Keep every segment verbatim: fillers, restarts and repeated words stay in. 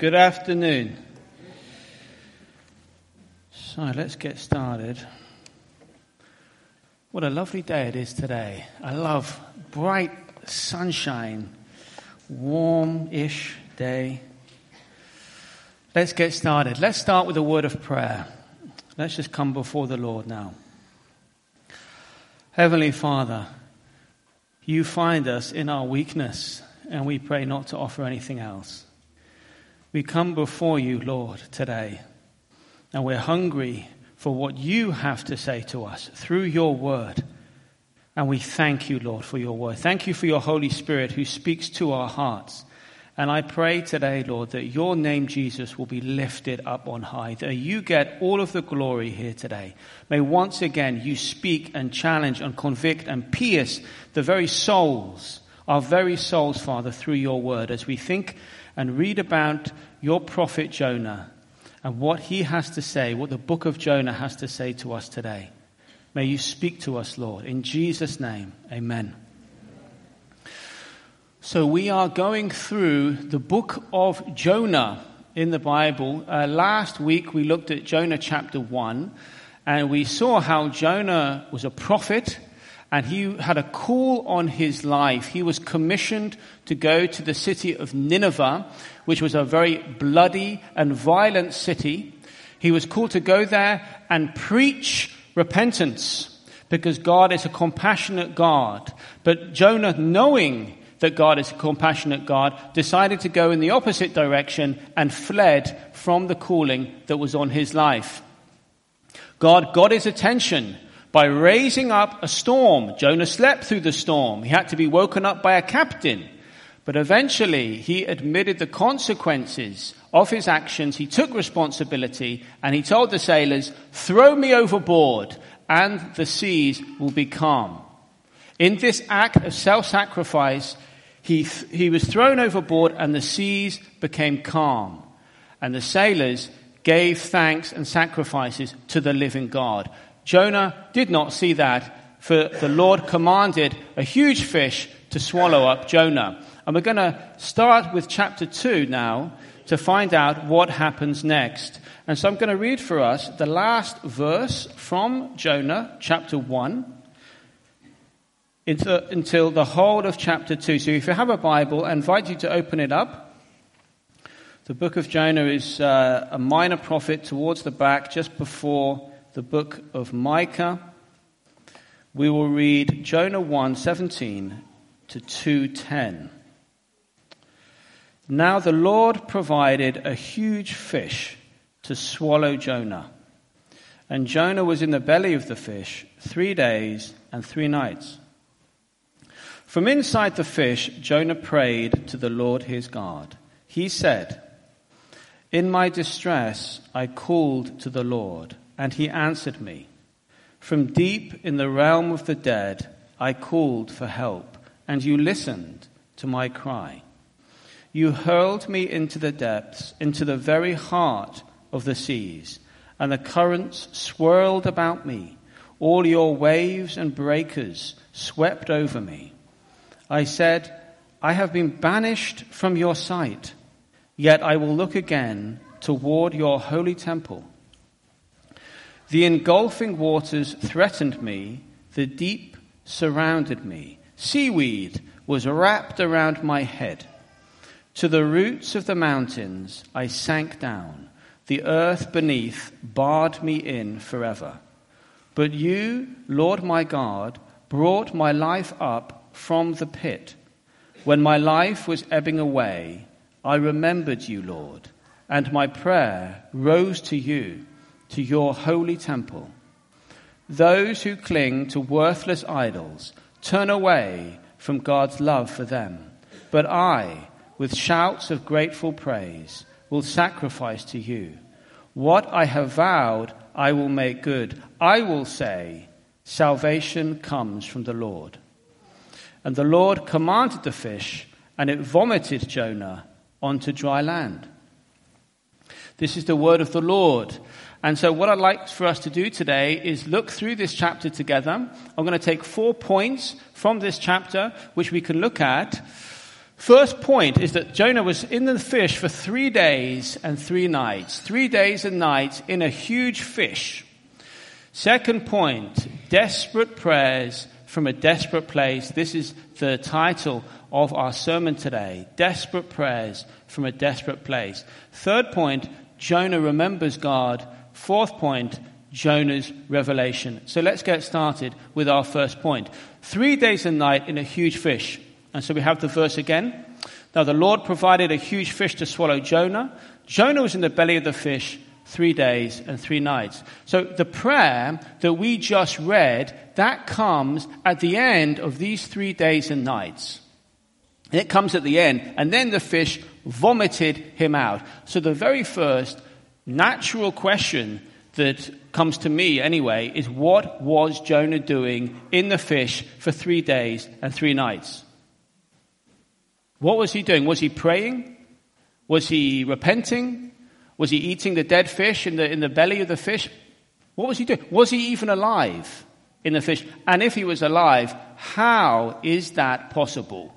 Good afternoon. So let's get started. What a lovely day it is today. I love bright sunshine, warm-ish day. Let's get started. Let's start with a word of prayer. Let's just come before the Lord now. Heavenly Father, you find us in our weakness, and we pray not to offer anything else. We come before you, Lord, today, and we're hungry for what you have to say to us through your word. And we thank you, Lord, for your word. Thank you for your Holy Spirit who speaks to our hearts. And I pray today, Lord, that your name, Jesus, will be lifted up on high, that you get all of the glory here today. May once again you speak and challenge and convict and pierce the very souls, our very souls, Father, through your word, as we think and read about your prophet Jonah and what he has to say, what the book of Jonah has to say to us today. May you speak to us, Lord. In Jesus' name, amen. So we are going through the book of Jonah in the Bible. Uh, last week we looked at Jonah chapter one, and we saw how Jonah was a prophet, and he had a call on his life. He was commissioned to go to the city of Nineveh, which was a very bloody and violent city. He was called to go there and preach repentance, because God is a compassionate God. But Jonah, knowing that God is a compassionate God, decided to go in the opposite direction and fled from the calling that was on his life. God got his attention by raising up a storm. Jonah slept through the storm. He had to be woken up by a captain. But eventually he admitted the consequences of his actions. He took responsibility and he told the sailors, "Throw me overboard and the seas will be calm." In this act of self-sacrifice, he, th- he was thrown overboard and the seas became calm. And the sailors gave thanks and sacrifices to the living God. Jonah did not see that, for the Lord commanded a huge fish to swallow up Jonah. And we're going to start with chapter two now to find out what happens next. And so I'm going to read for us the last verse from Jonah chapter one until, until the whole of chapter two. So if you have a Bible, I invite you to open it up. The book of Jonah is uh, a minor prophet towards the back, just before the book of Micah. We will read Jonah one seventeen to two ten. Now the Lord provided a huge fish to swallow Jonah. And Jonah was in the belly of the fish three days and three nights. From inside the fish, Jonah prayed to the Lord his God. He said, "In my distress I called to the Lord, and he answered me. From deep in the realm of the dead I called for help, and you listened to my cry. You hurled me into the depths, into the very heart of the seas, and the currents swirled about me. All your waves and breakers swept over me. I said, I have been banished from your sight, yet I will look again toward your holy temple. The engulfing waters threatened me, the deep surrounded me. Seaweed was wrapped around my head. To the roots of the mountains I sank down. The earth beneath barred me in forever. But you, Lord my God, brought my life up from the pit. When my life was ebbing away, I remembered you, Lord, and my prayer rose to you, to your holy temple. Those who cling to worthless idols turn away from God's love for them. But I, with shouts of grateful praise, will sacrifice to you. What I have vowed, I will make good. I will say, salvation comes from the Lord. And the Lord commanded the fish, and it vomited Jonah onto dry land. This is the word of the Lord. And so what I'd like for us to do today is look through this chapter together. I'm going to take four points from this chapter, which we can look at. First point is that Jonah was in the fish for three days and three nights. Three days and nights in a huge fish. Second point, desperate prayers from a desperate place. This is the title of our sermon today. Desperate prayers from a desperate place. Third point, Jonah remembers God. Fourth point, Jonah's revelation. So let's get started with our first point. Three days and night in a huge fish. And so we have the verse again. Now the Lord provided a huge fish to swallow Jonah. Jonah was in the belly of the fish three days and three nights. So the prayer that we just read, that comes at the end of these three days and nights. And it comes at the end. And then the fish vomited him out. So the very first natural question that comes to me anyway is, what was Jonah doing in the fish for three days and three nights? What was he doing? Was he praying? Was he repenting? Was he eating the dead fish in the in the belly of the fish? What was he doing? Was he even alive in the fish? And if he was alive, how is that possible?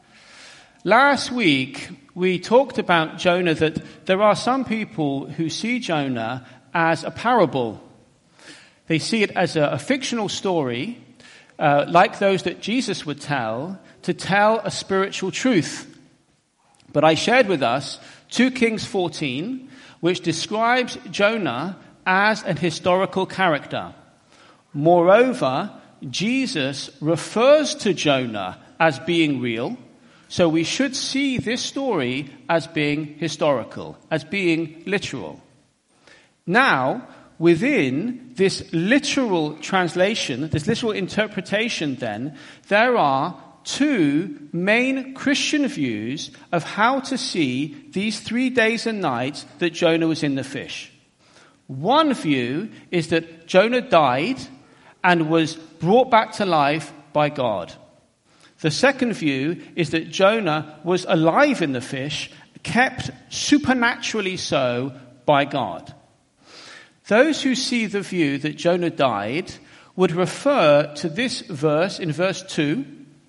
Last week, we talked about Jonah, that there are some people who see Jonah as a parable. They see it as a, a fictional story, uh, like those that Jesus would tell, to tell a spiritual truth. But I shared with us two Kings fourteen, which describes Jonah as an historical character. Moreover, Jesus refers to Jonah as being real, so we should see this story as being historical, as being literal. Now, within this literal translation, this literal interpretation then, there are two main Christian views of how to see these three days and nights that Jonah was in the fish. One view is that Jonah died and was brought back to life by God. The second view is that Jonah was alive in the fish, kept supernaturally so by God. Those who see the view that Jonah died would refer to this verse in verse two.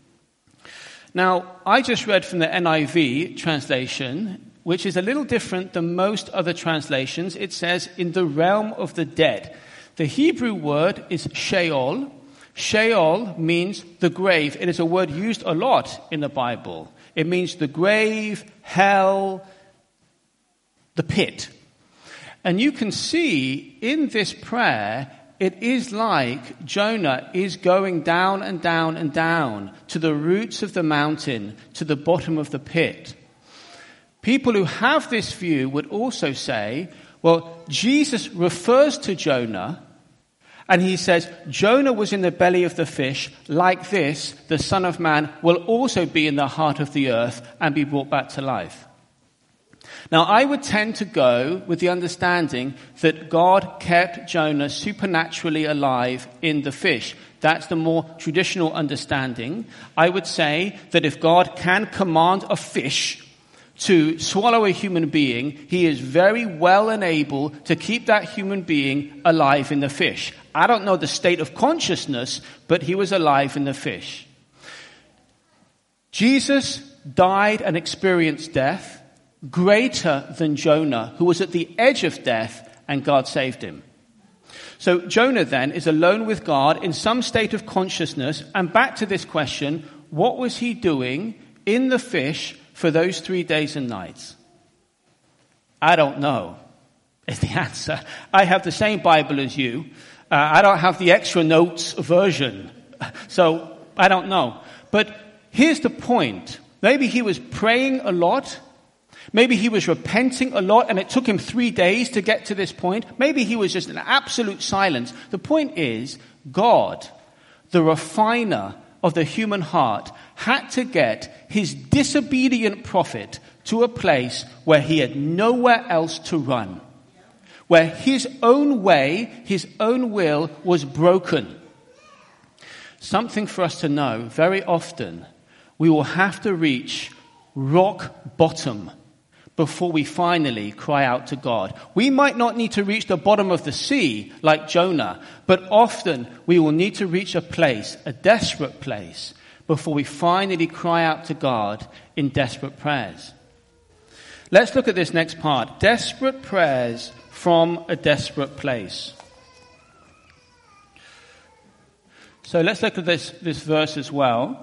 Now, I just read from the N I V translation, which is a little different than most other translations. It says, in the realm of the dead. The Hebrew word is Sheol. Sheol means the grave. It is a word used a lot in the Bible. It means the grave, hell, the pit. And you can see in this prayer, it is like Jonah is going down and down and down to the roots of the mountain, to the bottom of the pit. People who have this view would also say, well, Jesus refers to Jonah, and he says, Jonah was in the belly of the fish. Like this, the Son of Man will also be in the heart of the earth and be brought back to life. Now, I would tend to go with the understanding that God kept Jonah supernaturally alive in the fish. That's the more traditional understanding. I would say that if God can command a fish to swallow a human being, he is very well and able to keep that human being alive in the fish. I don't know the state of consciousness, but he was alive in the fish. Jesus died and experienced death greater than Jonah, who was at the edge of death, and God saved him. So Jonah then is alone with God in some state of consciousness, and back to this question, what was he doing in the fish for those three days and nights? I don't know, is the answer. I have the same Bible as you. Uh, I don't have the extra notes version, so I don't know. But here's the point. Maybe he was praying a lot. Maybe he was repenting a lot, and it took him three days to get to this point. Maybe he was just in absolute silence. The point is, God, the refiner of the human heart, had to get his disobedient prophet to a place where he had nowhere else to run, where his own way, his own will was broken. Something for us to know, very often, we will have to reach rock bottom before we finally cry out to God. We might not need to reach the bottom of the sea like Jonah, but often we will need to reach a place, a desperate place, before we finally cry out to God in desperate prayers. Let's look at this next part. Desperate prayers from a desperate place. So let's look at this, this verse as well.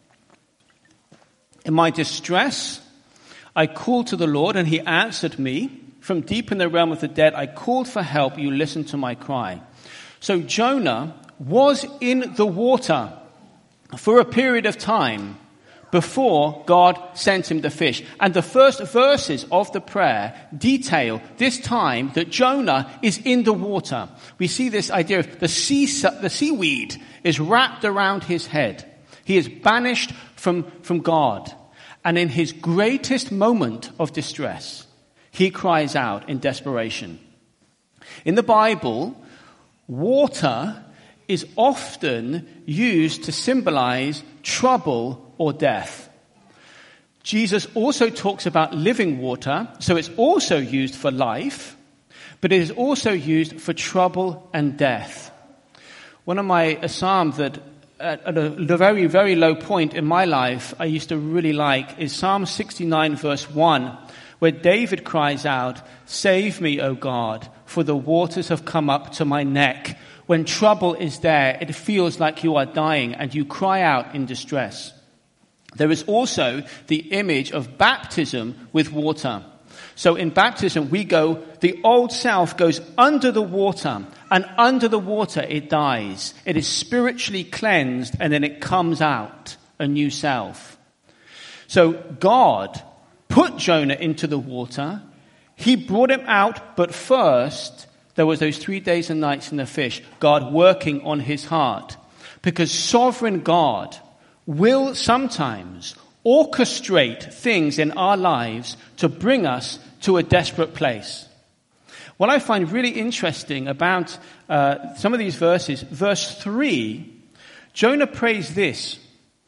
In my distress, I called to the Lord, and he answered me. From deep in the realm of the dead, I called for help. You listened to my cry. So Jonah was in the water for a period of time before God sent him the fish. And the first verses of the prayer detail this time that Jonah is in the water. We see this idea of the sea, the seaweed is wrapped around his head. He is banished from, from God. And in his greatest moment of distress, he cries out in desperation. In the Bible, water is often used to symbolize trouble or death. Jesus also talks about living water, so it's also used for life, but it is also used for trouble and death. One of my, a psalm that at a very, very low point in my life I used to really like is Psalm sixty-nine verse one, where David cries out, "Save me, O God, for the waters have come up to my neck." When trouble is there, it feels like you are dying and you cry out in distress. There is also the image of baptism with water. So in baptism, we go, the old self goes under the water, and under the water it dies. It is spiritually cleansed, and then it comes out, a new self. So God put Jonah into the water. He brought him out, but first there was those three days and nights in the fish, God working on his heart. Because sovereign God will sometimes orchestrate things in our lives to bring us to a desperate place. What I find really interesting about uh, some of these verses, verse three, Jonah prays this.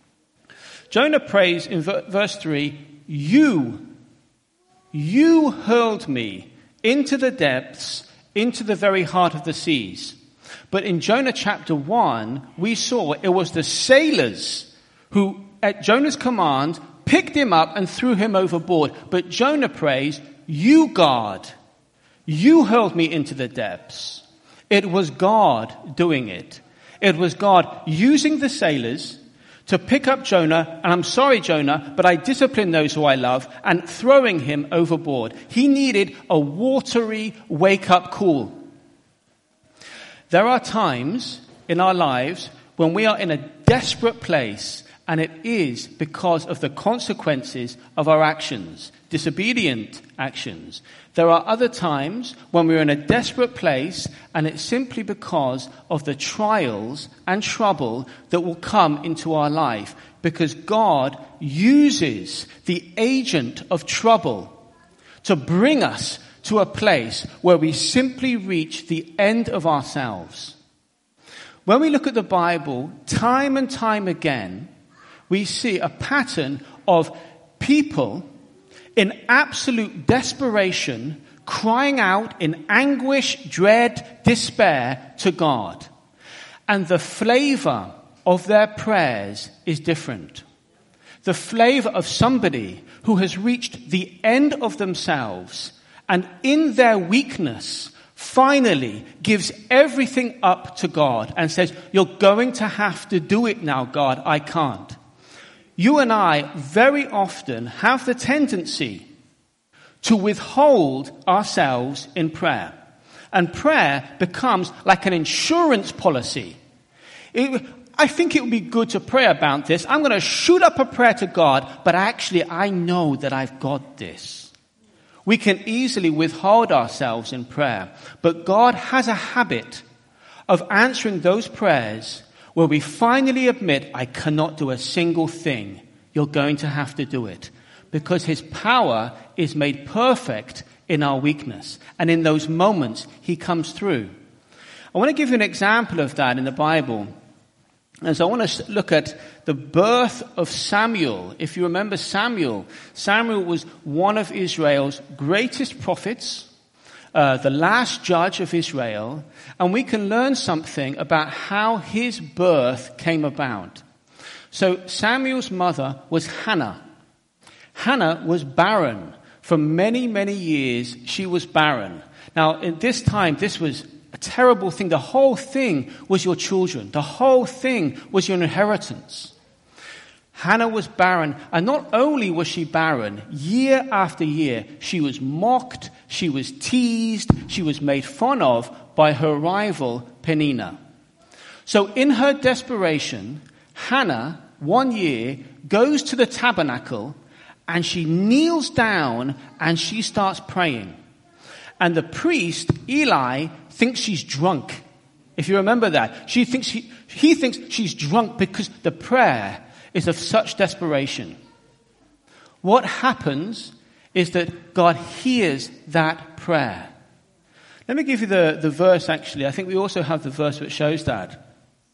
Jonah prays in ver- verse three, you, you hurled me into the depths, into the very heart of the seas. But in Jonah chapter one, we saw it was the sailors who, at Jonah's command, picked him up and threw him overboard. But Jonah prays, you, God, you hurled me into the depths. It was God doing it. It was God using the sailors to pick up Jonah, and I'm sorry, Jonah, but I discipline those who I love, and throwing him overboard. He needed a watery wake-up call. There are times in our lives when we are in a desperate place, and it is because of the consequences of our actions, disobedient actions. There are other times when we're in a desperate place, and it's simply because of the trials and trouble that will come into our life, because God uses the agent of trouble to bring us to a place where we simply reach the end of ourselves. When we look at the Bible, time and time again, we see a pattern of people in absolute desperation crying out in anguish, dread, despair to God. And the flavor of their prayers is different. The flavor of somebody who has reached the end of themselves and in their weakness finally gives everything up to God and says, you're going to have to do it now, God, I can't. You and I very often have the tendency to withhold ourselves in prayer. And prayer becomes like an insurance policy. It, I think it would be good to pray about this. I'm going to shoot up a prayer to God, but actually I know that I've got this. We can easily withhold ourselves in prayer, but God has a habit of answering those prayers where we finally admit, I cannot do a single thing. You're going to have to do it. Because his power is made perfect in our weakness. And in those moments, he comes through. I want to give you an example of that in the Bible. And so I want to look at the birth of Samuel. If you remember Samuel, Samuel was one of Israel's greatest prophets, uh, the last judge of Israel. And we can learn something about how his birth came about. So Samuel's mother was Hannah. Hannah was barren. For many, many years, she was barren. Now, in this time, this was a terrible thing. The whole thing was your children. The whole thing was your inheritance. Hannah was barren, and not only was she barren, year after year, she was mocked, she was teased, she was made fun of by her rival, Peninnah. So in her desperation, Hannah, one year, goes to the tabernacle, and she kneels down, and she starts praying. And the priest, Eli, thinks she's drunk. If you remember that, she thinks he, he thinks she's drunk because the prayer is of such desperation. What happens is that God hears that prayer. Let me give you the, the verse, actually. I think we also have the verse which shows that.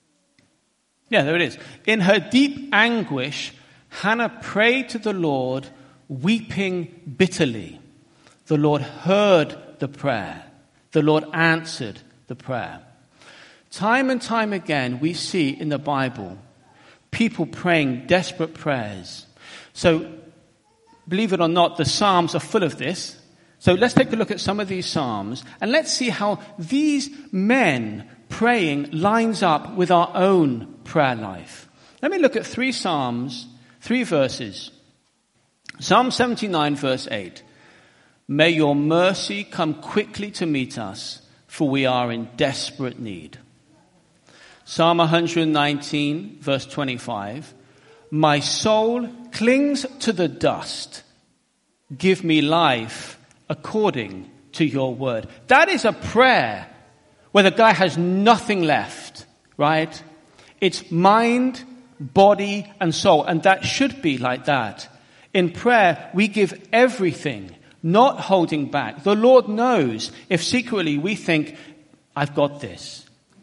Yeah, there it is. In her deep anguish, Hannah prayed to the Lord, weeping bitterly. The Lord heard the prayer. The Lord answered the prayer. Time and time again, we see in the Bible people praying desperate prayers. So, believe it or not, the Psalms are full of this. So let's take a look at some of these Psalms, and let's see how these men praying lines up with our own prayer life. Let me look at three Psalms, three verses. Psalm seventy-nine, verse eight. May your mercy come quickly to meet us, for we are in desperate need. Psalm one nineteen, verse twenty-five. My soul clings to the dust. Give me life according to your word. That is a prayer where the guy has nothing left, right? It's mind, body, and soul. And that should be like that. In prayer, we give everything, not holding back. The Lord knows if secretly we think, I've got this.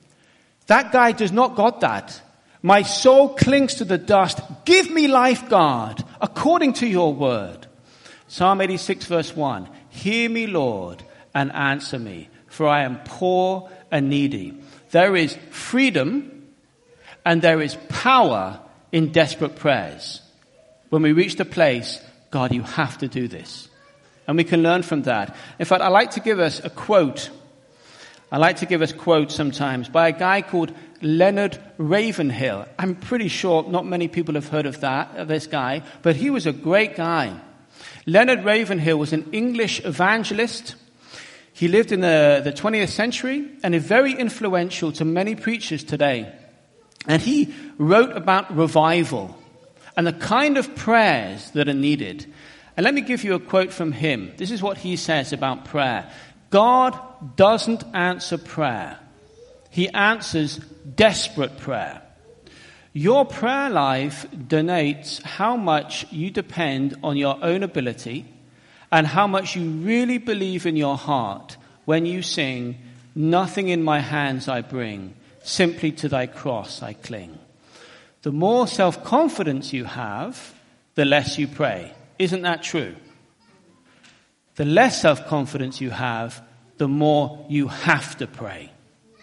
That guy does not got that. My soul clings to the dust. Give me life, God, according to your word. Psalm eighty-six, verse one. Hear me, Lord, and answer me, for I am poor and needy. There is freedom and there is power in desperate prayers. When we reach the place, God, you have to do this. And we can learn from that. In fact, I like to give us a quote. I like to give us quotes sometimes by a guy called Leonard Ravenhill. I'm pretty sure not many people have heard of that, of this guy, but he was a great guy. Leonard Ravenhill was an English evangelist. He lived in the, the twentieth century and is very influential to many preachers today. And he wrote about revival and the kind of prayers that are needed. And let me give you a quote from him. This is what he says about prayer. God doesn't answer prayer. He answers desperate prayer. Your prayer life denotes how much you depend on your own ability and how much you really believe in your heart when you sing, nothing in my hands I bring, simply to thy cross I cling. The more self-confidence you have, the less you pray. Isn't that true? The less self-confidence you have, the more you have to pray.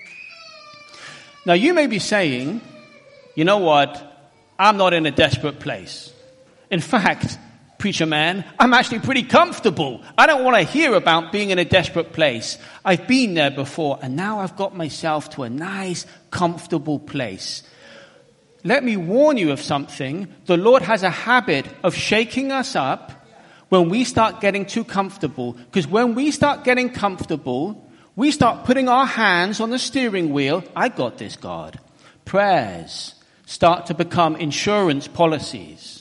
Now you may be saying, you know what, I'm not in a desperate place. In fact, preacher man, I'm actually pretty comfortable. I don't want to hear about being in a desperate place. I've been there before, and now I've got myself to a nice, comfortable place. Let me warn you of something. The Lord has a habit of shaking us up when we start getting too comfortable. Because when we start getting comfortable, we start putting our hands on the steering wheel. I got this, God. Prayers start to become insurance policies.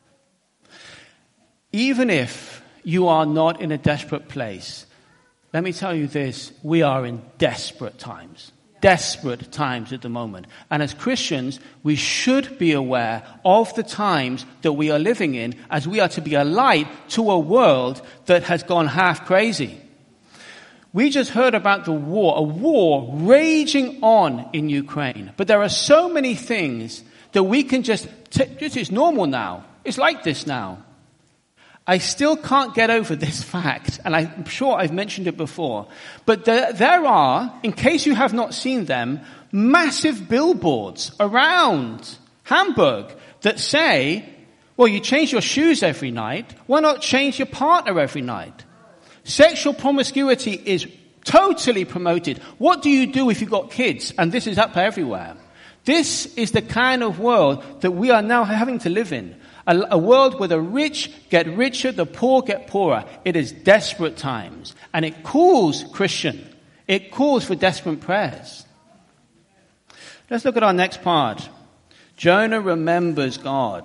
Even if you are not in a desperate place, let me tell you this, we are in desperate times. Desperate times at the moment. And as Christians, we should be aware of the times that we are living in, as we are to be a light to a world that has gone half crazy. We just heard about the war, a war raging on in Ukraine. But there are so many things that we can just, t- this is normal now. It's like this now. I still can't get over this fact, and I'm sure I've mentioned it before, but there, there are, in case you have not seen them, massive billboards around Hamburg that say, well, you change your shoes every night. Why not change your partner every night? Sexual promiscuity is totally promoted. What do you do if you've got kids? And this is up everywhere. This is the kind of world that we are now having to live in. A, a world where the rich get richer, the poor get poorer. It is desperate times. And it calls, Christian, it calls for desperate prayers. Let's look at our next part. Jonah remembers God.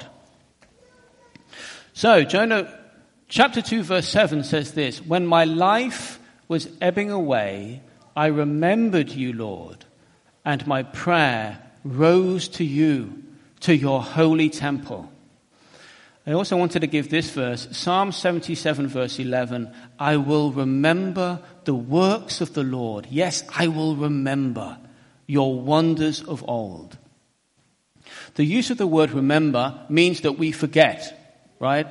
So, Jonah, chapter two, verse seven says this, when my life was ebbing away, I remembered you, Lord, and my prayer rose to you, to your holy temple. I also wanted to give this verse, Psalm seventy-seven, verse eleven, I will remember the works of the Lord. Yes, I will remember your wonders of old. The use of the word remember means that we forget, right?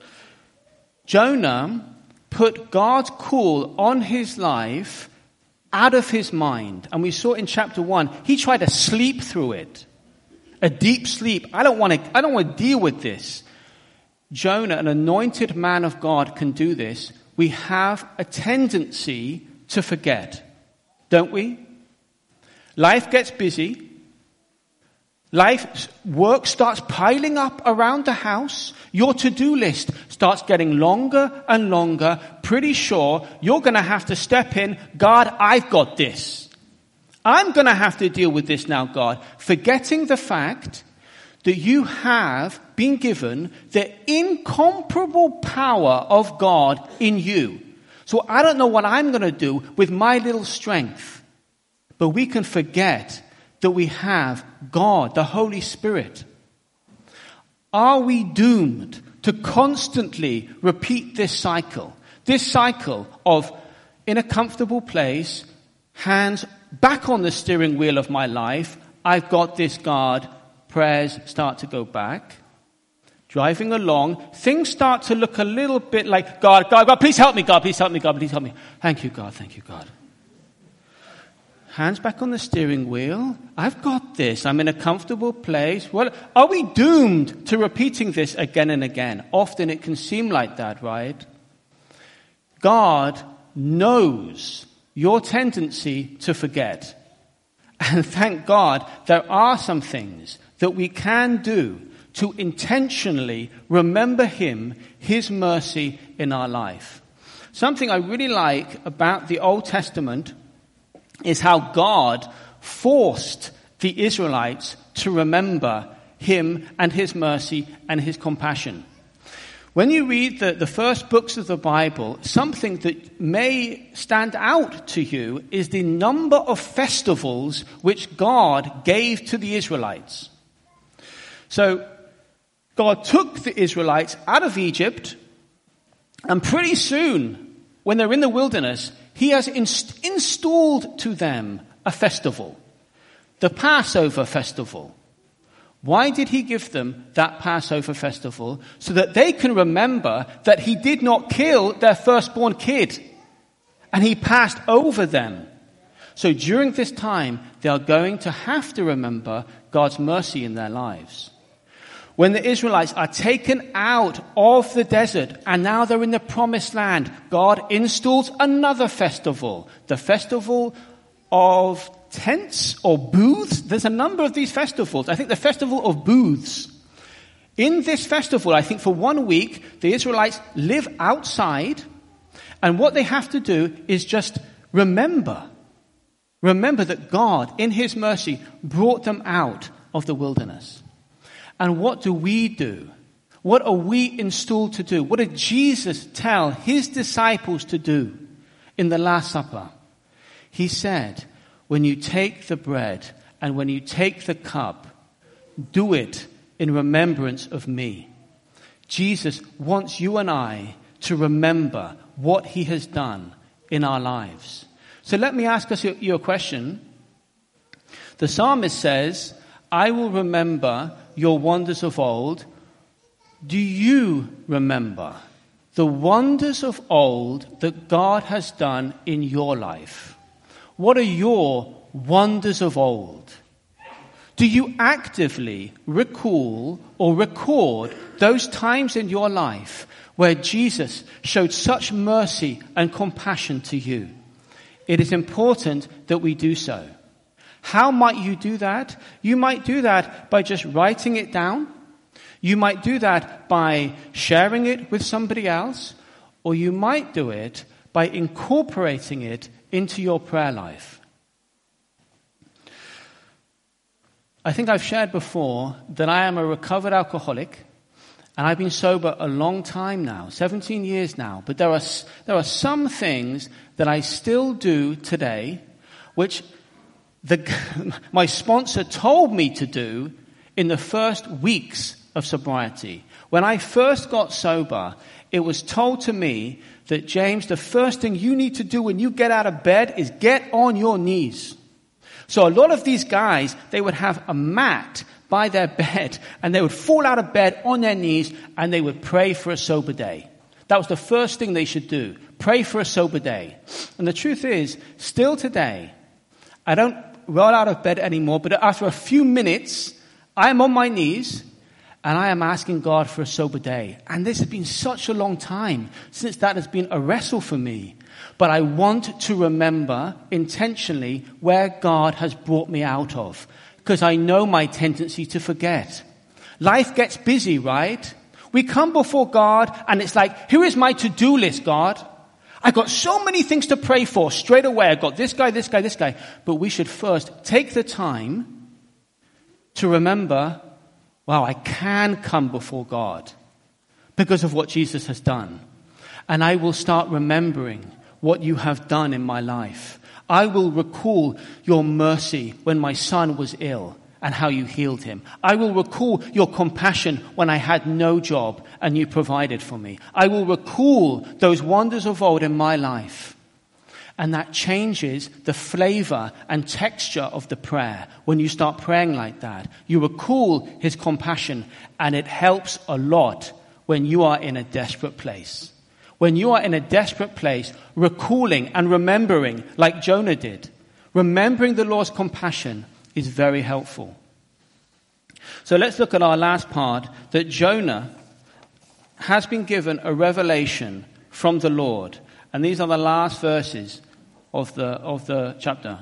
Jonah put God's call on his life out of his mind. And we saw in chapter one, he tried to sleep through it. A deep sleep. I don't want to, I don't want to deal with this. Jonah, an anointed man of God, can do this. We have a tendency to forget, don't we? Life gets busy. Life, work starts piling up around the house. Your to-do list starts getting longer and longer. Pretty sure you're going to have to step in. God, I've got this. I'm going to have to deal with this now, God. Forgetting the fact that you have been given the incomparable power of God in you. So I don't know what I'm going to do with my little strength. But we can forget that we have God, the Holy Spirit. Are we doomed to constantly repeat this cycle? This cycle of, in a comfortable place, hands back on the steering wheel of my life, I've got this, God, prayers start to go back. Driving along, things start to look a little bit like, God, God, God, please help me, God, please help me, God, please help me. Thank you, God, thank you, God. Hands back on the steering wheel. I've got this. I'm in a comfortable place. Well, are we doomed to repeating this again and again? Often it can seem like that, right? God knows your tendency to forget. And thank God there are some things that we can do to intentionally remember Him, His mercy in our life. Something I really like about the Old Testament is how God forced the Israelites to remember Him and His mercy and His compassion. When you read the, the first books of the Bible, something that may stand out to you is the number of festivals which God gave to the Israelites. So, God took the Israelites out of Egypt, and pretty soon, when they're in the wilderness, He has inst- installed to them a festival, the Passover festival. Why did He give them that Passover festival? So that they can remember that He did not kill their firstborn kid, and He passed over them. So during this time, they are going to have to remember God's mercy in their lives. When the Israelites are taken out of the desert and now they're in the promised land, God installs another festival, the festival of tents or booths. There's a number of these festivals. I think the festival of booths. In this festival, I think for one week, the Israelites live outside, and what they have to do is just remember. Remember that God, in His mercy, brought them out of the wilderness. And what do we do? What are we installed to do? What did Jesus tell His disciples to do in the Last Supper? He said, when you take the bread and when you take the cup, do it in remembrance of me. Jesus wants you and I to remember what He has done in our lives. So let me ask us your question. The psalmist says, I will remember your wonders of old. Do you remember the wonders of old that God has done in your life? What are your wonders of old? Do you actively recall or record those times in your life where Jesus showed such mercy and compassion to you? It is important that we do so. How might you do that? You might do that by just writing it down. You might do that by sharing it with somebody else. Or you might do it by incorporating it into your prayer life. I think I've shared before that I am a recovered alcoholic, and I've been sober a long time now, seventeen years now. But there are there are some things that I still do today, which the, my sponsor told me to do in the first weeks of sobriety. When I first got sober, it was told to me that, James, the first thing you need to do when you get out of bed is get on your knees. So a lot of these guys, they would have a mat by their bed, and they would fall out of bed on their knees, and they would pray for a sober day. That was the first thing they should do. Pray for a sober day. And the truth is, still today, I don't roll out of bed anymore, but after a few minutes, I am on my knees, and I am asking God for a sober day. And this has been such a long time since that has been a wrestle for me. But I want to remember intentionally where God has brought me out of, because I know my tendency to forget. Life gets busy, right? We come before God and it's like, here is my to-do list, God. I've got so many things to pray for straight away. I've got this guy, this guy, this guy. But we should first take the time to remember, wow, I can come before God because of what Jesus has done. And I will start remembering what you have done in my life. I will recall your mercy when my son was ill and how you healed him. I will recall your compassion when I had no job and you provided for me. I will recall those wonders of old in my life. And that changes the flavor and texture of the prayer. When you start praying like that, you recall his compassion, and it helps a lot when you are in a desperate place. When you are in a desperate place, recalling and remembering like Jonah did, remembering the Lord's compassion is very helpful. So let's look at our last part, that Jonah has been given a revelation from the Lord. And these are the last verses of the, of the chapter.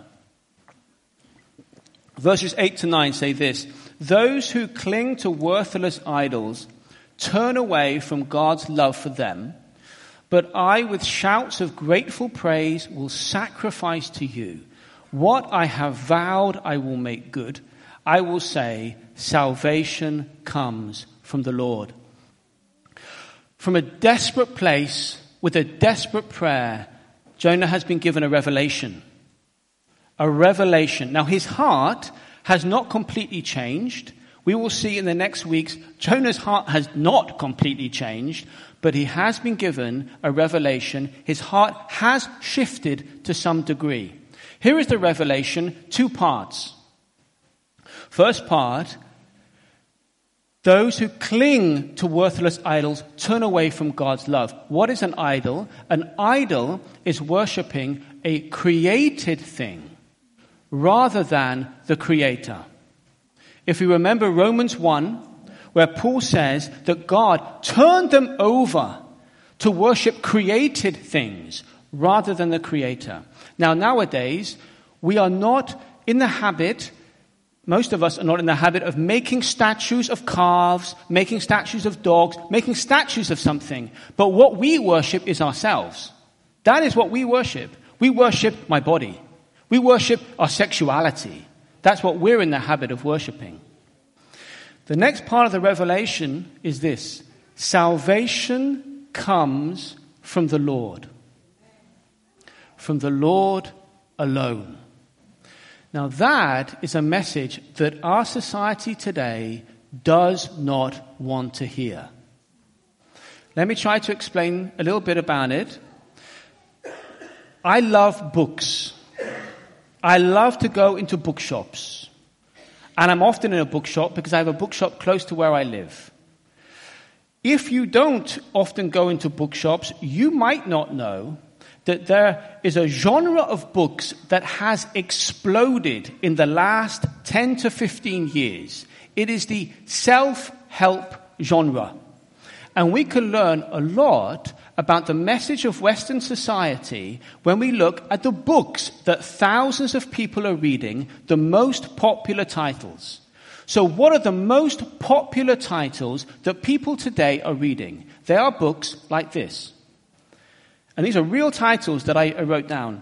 Verses eight to nine say this: those who cling to worthless idols turn away from God's love for them. But I, with shouts of grateful praise, will sacrifice to you. What I have vowed I will make good. I will say, salvation comes from the Lord. From a desperate place, with a desperate prayer, Jonah has been given a revelation. A revelation. Now his heart has not completely changed. We will see in the next weeks, Jonah's heart has not completely changed, but he has been given a revelation. His heart has shifted to some degree. Here is the revelation, two parts. First part, those who cling to worthless idols turn away from God's love. What is an idol? An idol is worshipping a created thing rather than the Creator. If we remember Romans one, where Paul says that God turned them over to worship created things rather than the Creator. Now, nowadays, we are not in the habit, most of us are not in the habit of making statues of calves, making statues of dogs, making statues of something. But what we worship is ourselves. That is what we worship. We worship my body. We worship our sexuality. That's what we're in the habit of worshiping. The next part of the revelation is this: salvation comes from the Lord. From the Lord alone. Now that is a message that our society today does not want to hear. Let me try to explain a little bit about it. I love books. I love to go into bookshops. And I'm often in a bookshop because I have a bookshop close to where I live. If you don't often go into bookshops, you might not know that there is a genre of books that has exploded in the last ten to fifteen years. It is the self-help genre. And we can learn a lot about the message of Western society when we look at the books that thousands of people are reading, the most popular titles. So what are the most popular titles that people today are reading? They are books like this. And these are real titles that I wrote down.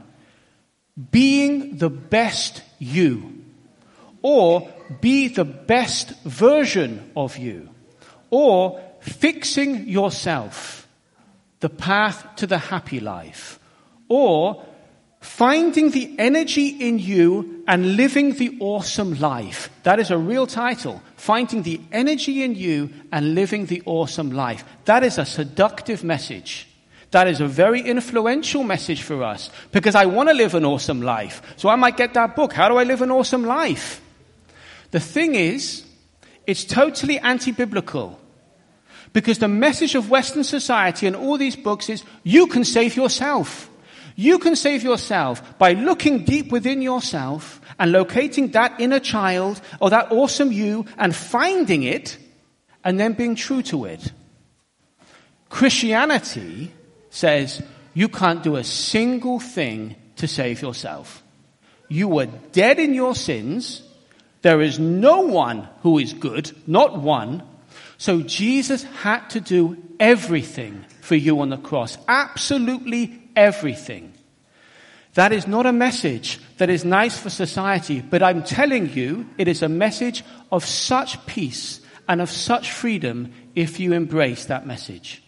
Being the Best You. Or Be the Best Version of You. Or Fixing Yourself. The Path to the Happy Life. Or Finding the Energy in You and Living the Awesome Life. That is a real title. Finding the Energy in You and Living the Awesome Life. That is a seductive message. That is a very influential message for us. Because I want to live an awesome life. So I might get that book. How do I live an awesome life? The thing is, it's totally anti-biblical. Because the message of Western society and all these books is, you can save yourself. You can save yourself by looking deep within yourself and locating that inner child or that awesome you and finding it and then being true to it. Christianity says you can't do a single thing to save yourself. You were dead in your sins. There is no one who is good, not one. So Jesus had to do everything for you on the cross. Absolutely everything. That is not a message that is nice for society, but I'm telling you, it is a message of such peace and of such freedom if you embrace that message.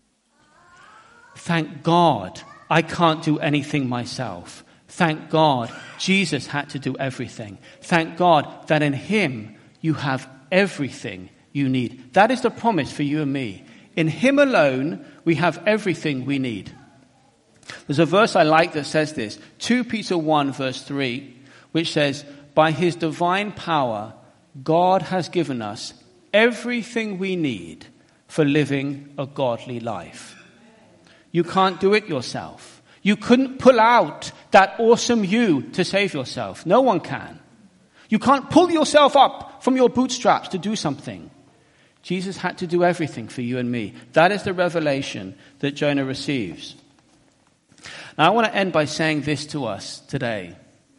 Thank God I can't do anything myself. Thank God Jesus had to do everything. Thank God that in Him you have everything you need. That is the promise for you and me. In Him alone, we have everything we need. There's a verse I like that says this. Second Peter one verse three, which says, by His divine power, God has given us everything we need for living a godly life. You can't do it yourself. You couldn't pull out that awesome you to save yourself. No one can. You can't pull yourself up from your bootstraps to do something. Jesus had to do everything for you and me. That is the revelation that Jonah receives. Now I want to end by saying this to us today.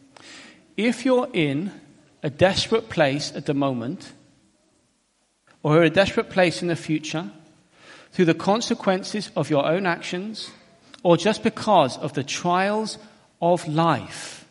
If you're in a desperate place at the moment, or a desperate place in the future, through the consequences of your own actions, or just because of the trials of life,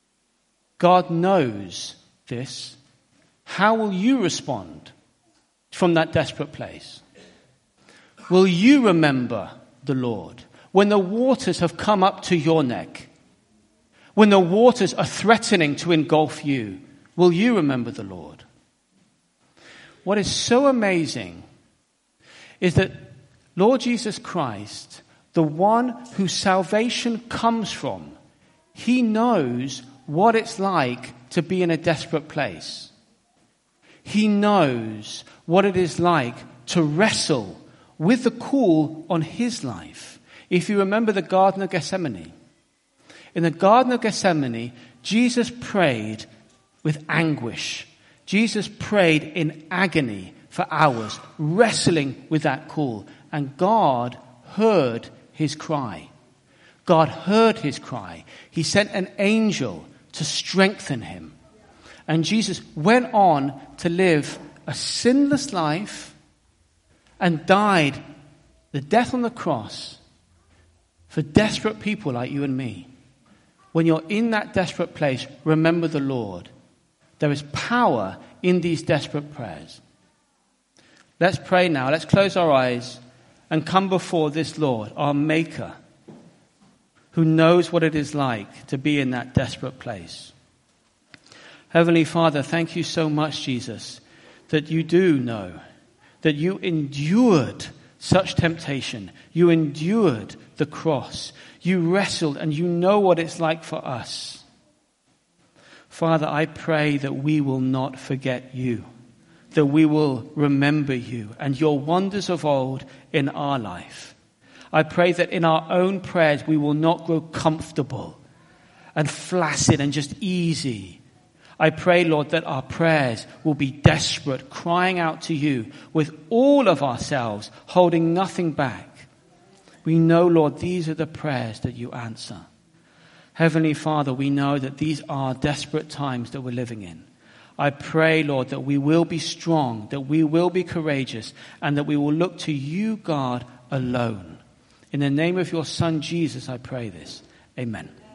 God knows this. How will you respond from that desperate place? Will you remember the Lord when the waters have come up to your neck? When the waters are threatening to engulf you, will you remember the Lord? What is so amazing is that Lord Jesus Christ, the one whose salvation comes from, He knows what it's like to be in a desperate place. He knows what it is like to wrestle with the call on His life. If you remember the Garden of Gethsemane, in the Garden of Gethsemane, Jesus prayed with anguish. Jesus prayed in agony for hours, wrestling with that call. And God heard His cry. God heard His cry. He sent an angel to strengthen Him. And Jesus went on to live a sinless life and died the death on the cross for desperate people like you and me. When you're in that desperate place, remember the Lord. There is power in these desperate prayers. Let's pray now. Let's close our eyes and come before this Lord, our Maker, who knows what it is like to be in that desperate place. Heavenly Father, thank you so much, Jesus, that you do know, that you endured such temptation. You endured the cross. You wrestled, and you know what it's like for us. Father, I pray that we will not forget you, that we will remember you and your wonders of old in our life. I pray that in our own prayers we will not grow comfortable and flaccid and just easy. I pray, Lord, that our prayers will be desperate, crying out to you with all of ourselves, holding nothing back. We know, Lord, these are the prayers that you answer. Heavenly Father, we know that these are desperate times that we're living in. I pray, Lord, that we will be strong, that we will be courageous, and that we will look to you, God, alone. In the name of your Son, Jesus, I pray this. Amen.